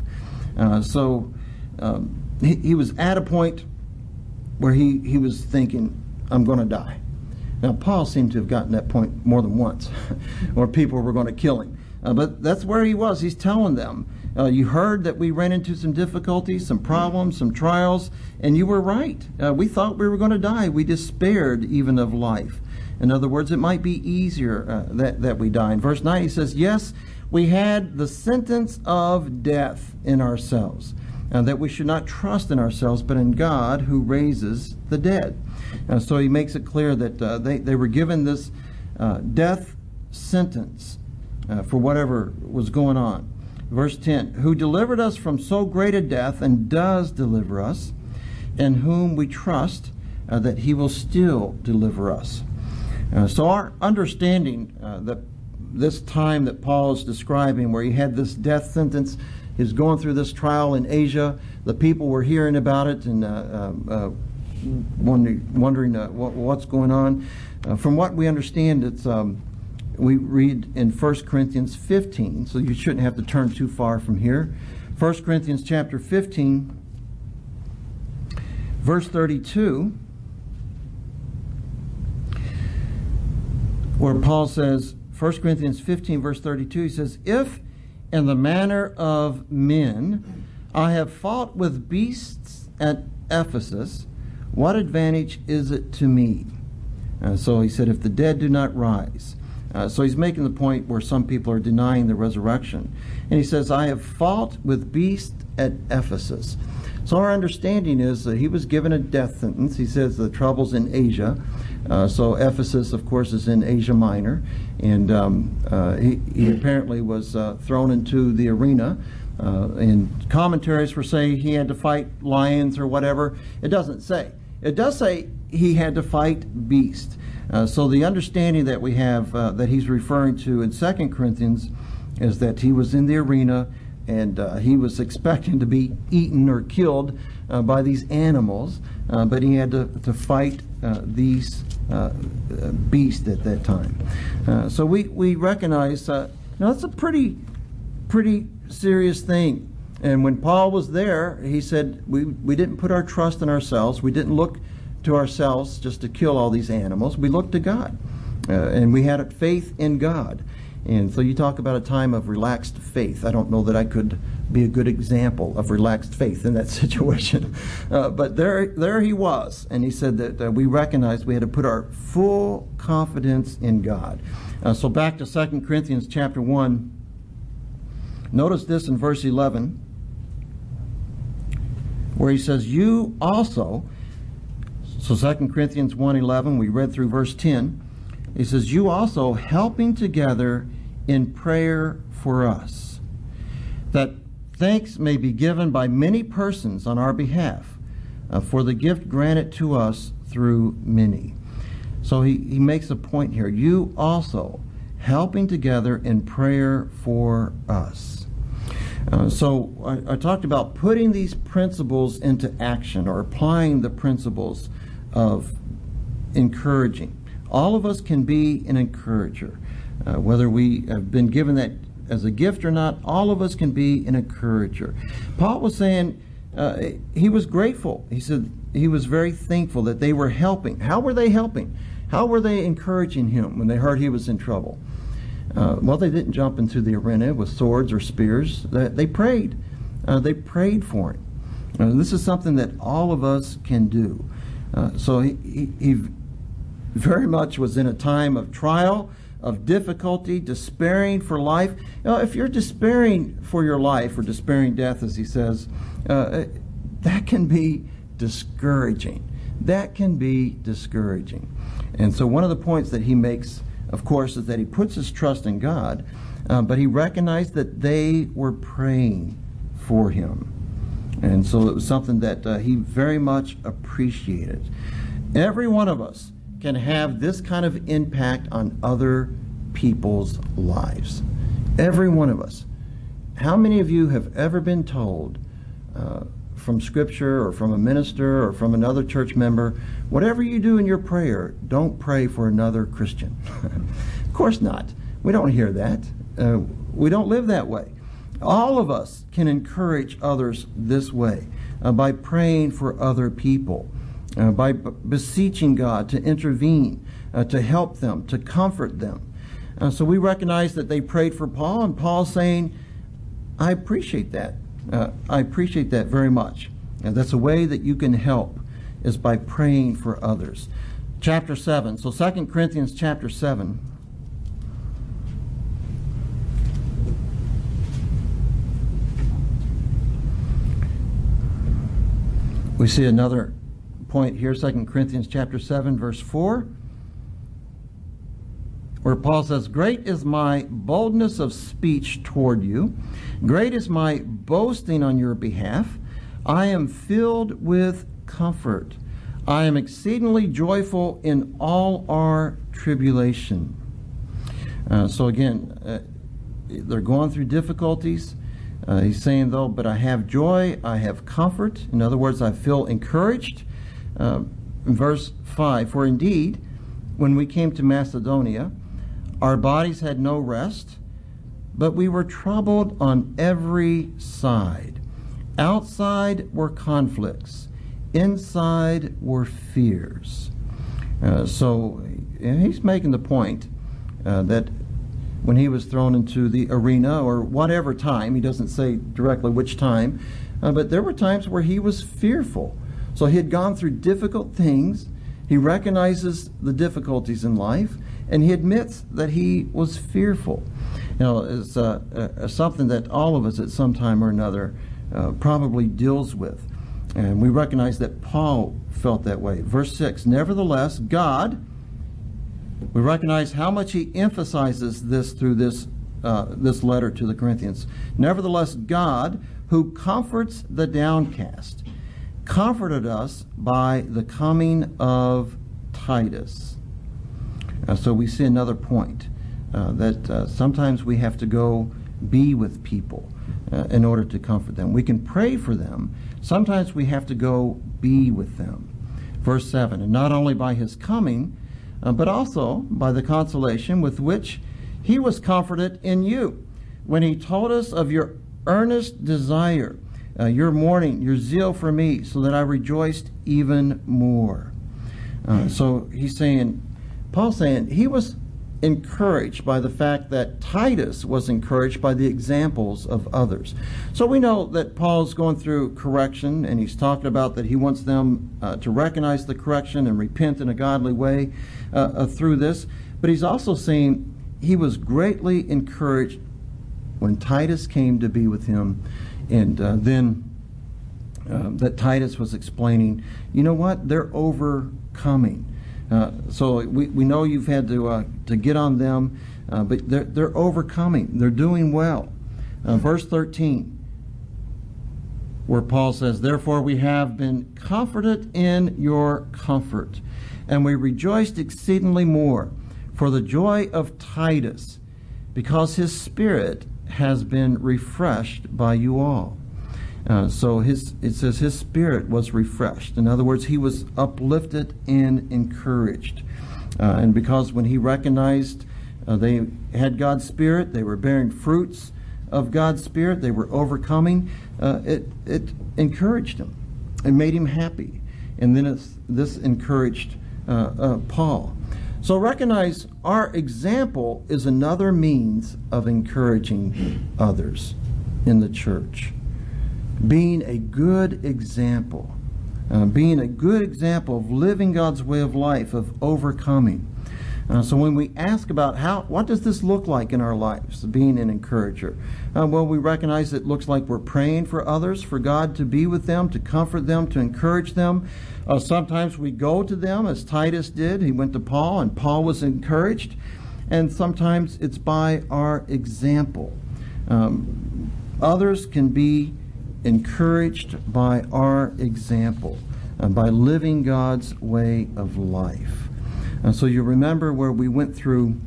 He was at a point where he was thinking, I'm going to die. Now, Paul seemed to have gotten that point more than once, where people were going to kill him. But that's where he was. He's telling them, you heard that we ran into some difficulties, some problems, some trials, and you were right. We thought we were going to die. We despaired even of life. In other words, it might be easier that we die. In verse 9, he says, "Yes, we had the sentence of death in ourselves, that we should not trust in ourselves, but in God who raises the dead." So he makes it clear that they were given this death sentence for whatever was going on. Verse 10, "Who delivered us from so great a death, and does deliver us, in whom we trust that he will still deliver us." So our understanding that this time that Paul is describing, where he had this death sentence, he's going through this trial in Asia. The people were hearing about it and wondering what's going on. From what we understand, it's we read in 1 Corinthians 15, so you shouldn't have to turn too far from here. 1 Corinthians chapter 15, verse 32, where Paul says, 1 Corinthians 15, verse 32, he says, "If in the manner of men I have fought with beasts at Ephesus, what advantage is it to me?" So he said, if the dead do not rise. So he's making the point where some people are denying the resurrection. And he says, "I have fought with beasts at Ephesus." So our understanding is that he was given a death sentence. He says the troubles in Asia. So Ephesus, of course, is in Asia Minor. And he apparently was thrown into the arena. And commentaries were saying he had to fight lions or whatever. It doesn't say. It does say he had to fight beasts. So the understanding that we have that he's referring to in 2 Corinthians is that he was in the arena and he was expecting to be eaten or killed by these animals, but he had to fight these beasts at that time. So we recognize that's a pretty serious thing. And when Paul was there, he said, we didn't put our trust in ourselves. We didn't look to ourselves just to kill all these animals. We looked to God. And we had faith in God. And so you talk about a time of relaxed faith. I don't know that I could be a good example of relaxed faith in that situation. But there he was. And he said that we recognized we had to put our full confidence in God. So back to 2 Corinthians chapter 1. Notice this in verse 11, where he says, you also, so 2 Corinthians 1:11, we read through verse 10, he says, you also helping together in prayer for us, that thanks may be given by many persons on our behalf for the gift granted to us through many. So he makes a point here. You also helping together in prayer for us. So I talked about putting these principles into action, or applying the principles of encouraging. All of us can be an encourager. Whether we have been given that as a gift or not, all of us can be an encourager. Paul was saying he was grateful. He said he was very thankful that they were helping. How were they helping? How were they encouraging him when they heard he was in trouble? Well, they didn't jump into the arena with swords or spears. They prayed. They prayed for him. This is something that all of us can do. So he very much was in a time of trial, of difficulty, despairing for life. If you're despairing for your life, or despairing death, as he says, that can be discouraging. That can be discouraging. And so one of the points that he makes, of course, is that he puts his trust in God, but he recognized that they were praying for him. And so it was something that he very much appreciated. Every one of us can have this kind of impact on other people's lives. Every one of us. How many of you have ever been told from Scripture or from a minister or from another church member, whatever you do in your prayer, don't pray for another Christian? Of course not. We don't hear that. We don't live that way. All of us can encourage others this way, by praying for other people, by beseeching God to intervene, to help them, to comfort them. So we recognize that they prayed for Paul, and Paul's saying, I appreciate that. I appreciate that very much. And that's a way that you can help, is by praying for others. Chapter 7. So 2 Corinthians chapter 7. We see another point here, 2 Corinthians chapter 7, verse 4, where Paul says, great is my boldness of speech toward you. Great is my boasting on your behalf. I am filled with comfort. I am exceedingly joyful in all our tribulation. So again, they're going through difficulties. He's saying, though, but I have joy, I have comfort. In other words, I feel encouraged. In verse 5, for indeed, when we came to Macedonia, our bodies had no rest, but we were troubled on every side. Outside were conflicts, inside were fears. So he's making the point that when he was thrown into the arena, or whatever time, he doesn't say directly which time, but there were times where he was fearful. So he had gone through difficult things. He recognizes the difficulties in life, and he admits that he was fearful. It's something that all of us at some time or another probably deals with. And we recognize that Paul felt that way. Verse 6, nevertheless, God, we recognize how much he emphasizes this through this letter to the Corinthians. Nevertheless, God, who comforts the downcast, comforted us by the coming of Titus. So we see another point, that sometimes we have to go be with people in order to comfort them. We can pray for them. Sometimes we have to go be with them. Verse 7, and not only by his coming, but also by the consolation with which he was comforted in you, when he told us of your earnest desire, your mourning, your zeal for me, so that I rejoiced even more. So Paul's saying he was encouraged by the fact that Titus was encouraged by the examples of others. So we know that Paul's going through correction, and he's talking about that he wants them to recognize the correction and repent in a godly way through this. But he's also saying he was greatly encouraged when Titus came to be with him, and then that Titus was explaining, you know what, they're overcoming. So we know you've had to get on them, but they're overcoming. They're doing well. Verse 13, where Paul says, therefore we have been comforted in your comfort, and we rejoiced exceedingly more for the joy of Titus, because his spirit has been refreshed by you all. So it says his spirit was refreshed. In other words, he was uplifted and encouraged. And because when he recognized they had God's Spirit, they were bearing fruits of God's Spirit, they were overcoming, it encouraged him. It made him happy. And then this encouraged Paul. So recognize our example is another means of encouraging others in the church. Being a good example. Being a good example of living God's way of life, of overcoming. So when we ask about what does this look like in our lives, being an encourager? Well, we recognize it looks like we're praying for others, for God to be with them, to comfort them, to encourage them. Sometimes we go to them, as Titus did. He went to Paul, and Paul was encouraged. And sometimes it's by our example. Others can be encouraged by our example, by living God's way of life. So you remember where we went through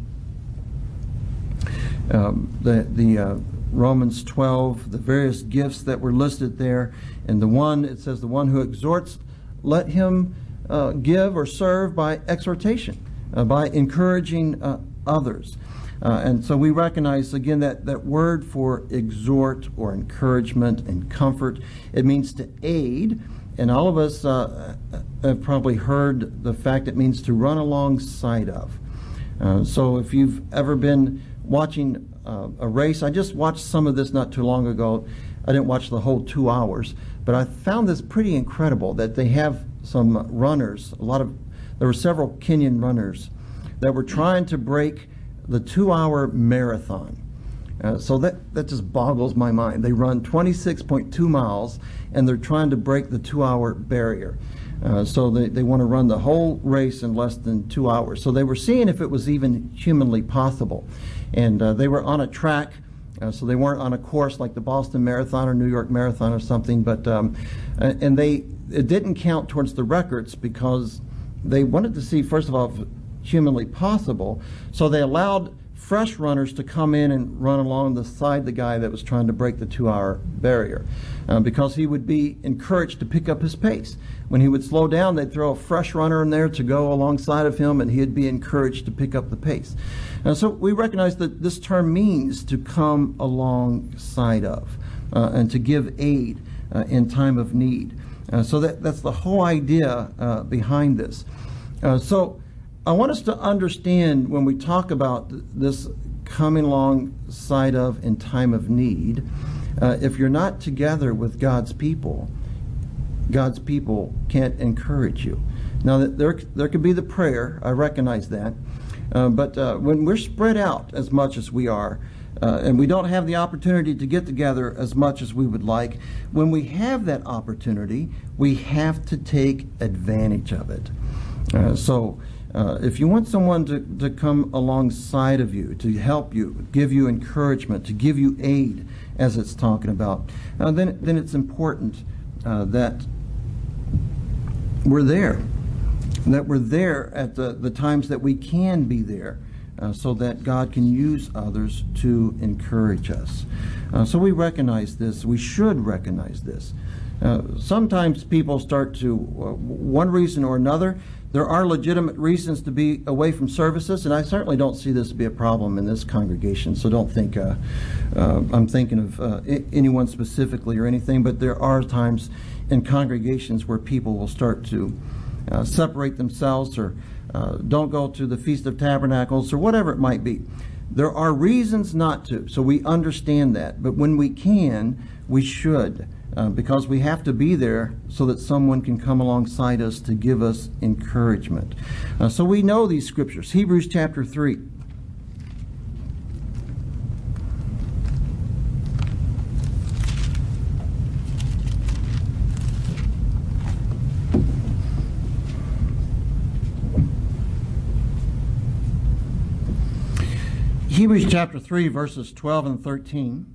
the Romans 12, the various gifts that were listed there, and it says the one who exhorts, let him give or serve by exhortation, by encouraging others. And so we recognize, again, that word for exhort or encouragement and comfort, it means to aid. And all of us have probably heard the fact it means to run alongside of. So if you've ever been watching a race, I just watched some of this not too long ago. I didn't watch the whole 2 hours, but I found this pretty incredible that they have some runners, there were several Kenyan runners that were trying to break the 2-hour marathon. So that just boggles my mind. They run 26.2 miles, and they're trying to break the 2-hour barrier. So they want to run the whole race in less than 2 hours. So they were seeing if it was even humanly possible. And they were on a track, so they weren't on a course like the Boston Marathon or New York Marathon or something. But it didn't count towards the records because they wanted to see, first of all, if humanly possible. So they allowed fresh runners to come in and run along the side of the guy that was trying to break the 2-hour barrier, because he would be encouraged to pick up his pace. When he would slow down, they'd throw a fresh runner in there to go alongside of him, and he'd be encouraged to pick up the pace. So we recognize that this term means to come alongside of and to give aid in time of need. So that's the whole idea behind this. So I want us to understand when we talk about this coming alongside of in time of need, if you're not together with God's people can't encourage you. Now, there could be the prayer, I recognize that, but when we're spread out as much as we are, and we don't have the opportunity to get together as much as we would like, when we have that opportunity, we have to take advantage of it. If you want someone to come alongside of you, to help you, give you encouragement, to give you aid, as it's talking about, then it's important that we're there at the times that we can be there so that God can use others to encourage us. So we recognize this. We should recognize this. Sometimes people start to, one reason or another, there are legitimate reasons to be away from services, and I certainly don't see this to be a problem in this congregation, so don't think I'm thinking of anyone specifically or anything, but there are times in congregations where people will start to separate themselves or don't go to the Feast of Tabernacles or whatever it might be. There are reasons not to, so we understand that, but when we can, we should. Because we have to be there so that someone can come alongside us to give us encouragement. So we know these scriptures. Hebrews chapter 3. Hebrews chapter 3, verses 12 and 13.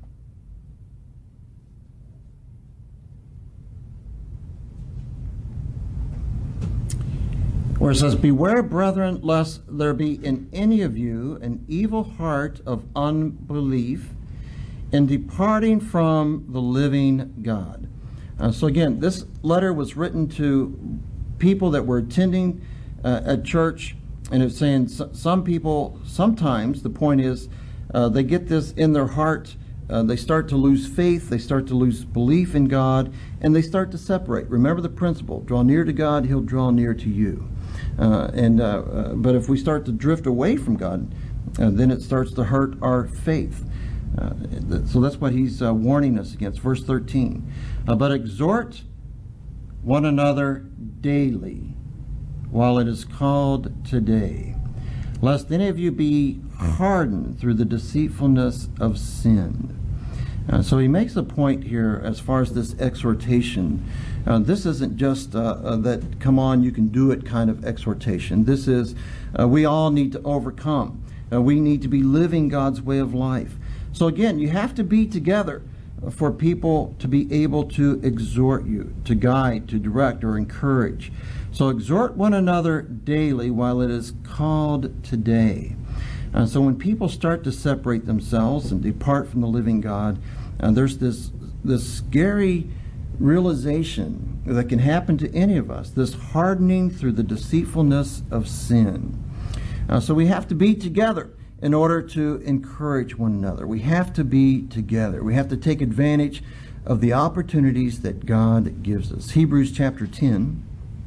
Where it says, "Beware, brethren, lest there be in any of you an evil heart of unbelief in departing from the living God." So again, this letter was written to people that were attending at church, and it's saying some people, sometimes the point is they get this in their heart, they start to lose faith, they start to lose belief in God, and they start to separate. Remember the principle, draw near to God, He'll draw near to you. But if we start to drift away from God, then it starts to hurt our faith. So that's what he's warning us against. Verse 13. "But exhort one another daily, while it is called today, lest any of you be hardened through the deceitfulness of sin." So he makes a point here as far as this exhortation. This isn't just that, come on, you can do it kind of exhortation. This is, we all need to overcome. We need to be living God's way of life. So again, you have to be together for people to be able to exhort you, to guide, to direct, or encourage. So exhort one another daily while it is called today. So when people start to separate themselves and depart from the living God, there's this scary realization that can happen to any of us, this hardening through the deceitfulness of sin. So we have to be together in order to encourage one another. We have to be together. We have to take advantage of the opportunities that God gives us. Hebrews chapter 10.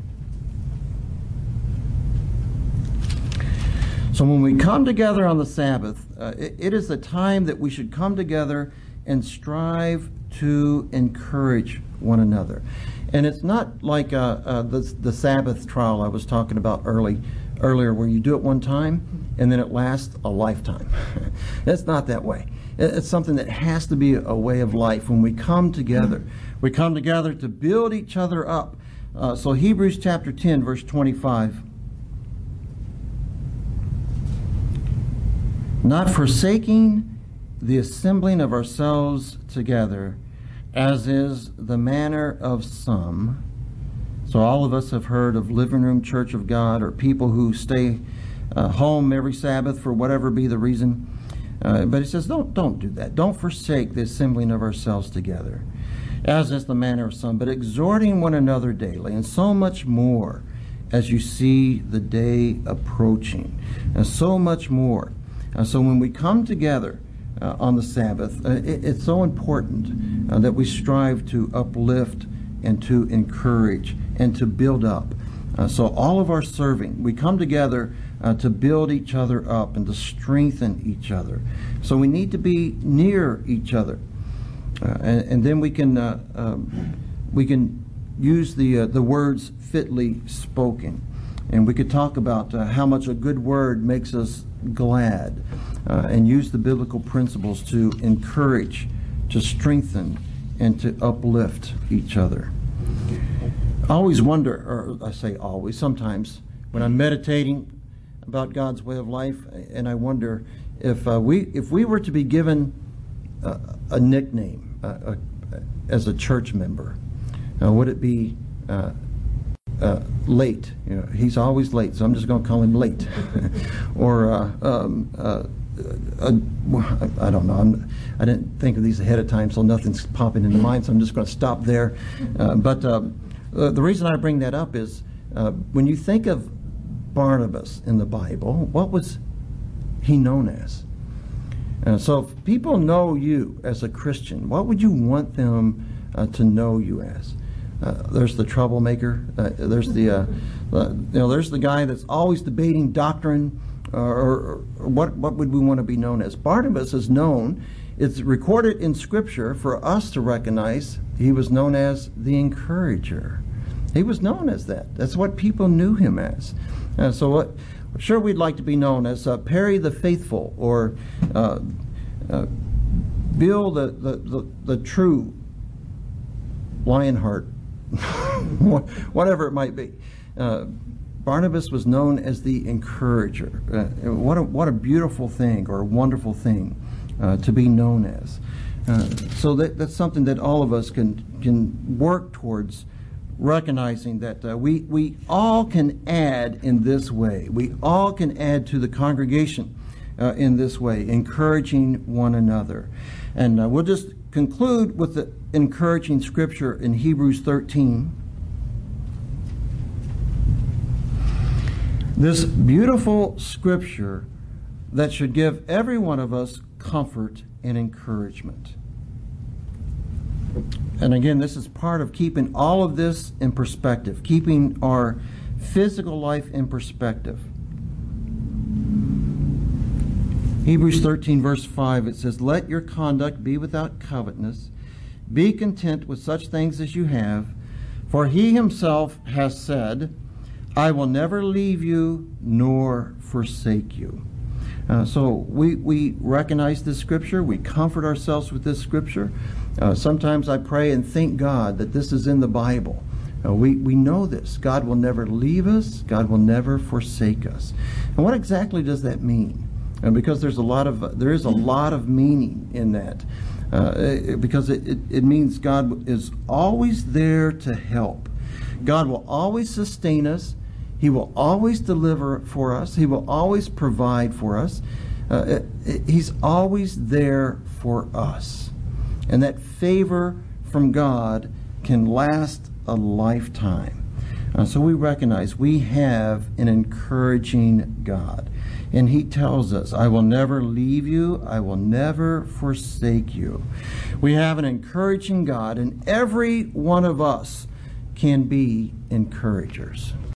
So when we come together on the Sabbath, it is a time that we should come together and strive to encourage one another. And it's not like the Sabbath trial I was talking about earlier, where you do it one time and then it lasts a lifetime. It's not that way. It's something that has to be a way of life. When we come together to build each other up. So Hebrews chapter 10, verse 25. "Not forsaking the assembling of ourselves together, as is the manner of some." So all of us have heard of Living Room Church of God, or people who stay home every Sabbath for whatever be the reason. But it says, don't do that. Don't forsake the assembling of ourselves together, as is the manner of some, but exhorting one another daily, and so much more as you see the day approaching. And so much more. So when we come together on the Sabbath, it's so important that we strive to uplift and to encourage and to build up. So all of our serving, we come together to build each other up and to strengthen each other. So we need to be near each other. And then we can use the words fitly spoken. And we could talk about how much a good word makes us glad, and use the biblical principles to encourage, to strengthen, and to uplift each other. I always wonder, or I say always, sometimes, when I'm meditating about God's way of life, and I wonder if we were to be given a nickname as a church member, would it be late. He's always late, so I'm just going to call him late. Or I don't know. I didn't think of these ahead of time, so nothing's popping into mind, so I'm just going to stop there. But the reason I bring that up is when you think of Barnabas in the Bible, what was he known as? So if people know you as a Christian, what would you want them to know you as? There's the troublemaker. There's there's the guy that's always debating doctrine. Or what would we want to be known as? Barnabas is known. It's recorded in Scripture for us to recognize. He was known as the encourager. He was known as that. That's what people knew him as. Sure, we'd like to be known as Perry the Faithful, or Bill the True Lionheart, whatever it might be. Barnabas was known as the encourager. What a beautiful thing, or a wonderful thing to be known as. So that's something that all of us can work towards, recognizing that we all can add in this way. We all can add to the congregation in this way, encouraging one another. And we'll just conclude with the encouraging scripture in Hebrews 13. This beautiful scripture that should give every one of us comfort and encouragement. And again, this is part of keeping all of this in perspective, keeping our physical life in perspective. Hebrews 13, verse 5, it says, "Let your conduct be without covetousness. Be content with such things as you have. For he himself has said, I will never leave you nor forsake you." So we recognize this scripture. We comfort ourselves with this scripture. Sometimes I pray and thank God that this is in the Bible. We know this. God will never leave us. God will never forsake us. And what exactly does that mean? Because there is a lot of meaning in that. Because it means God is always there to help. God will always sustain us. He will always deliver for us. He will always provide for us. He's always there for us. And that favor from God can last a lifetime. So we recognize we have an encouraging God. And He tells us, I will never leave you. I will never forsake you. We have an encouraging God, and every one of us can be encouragers.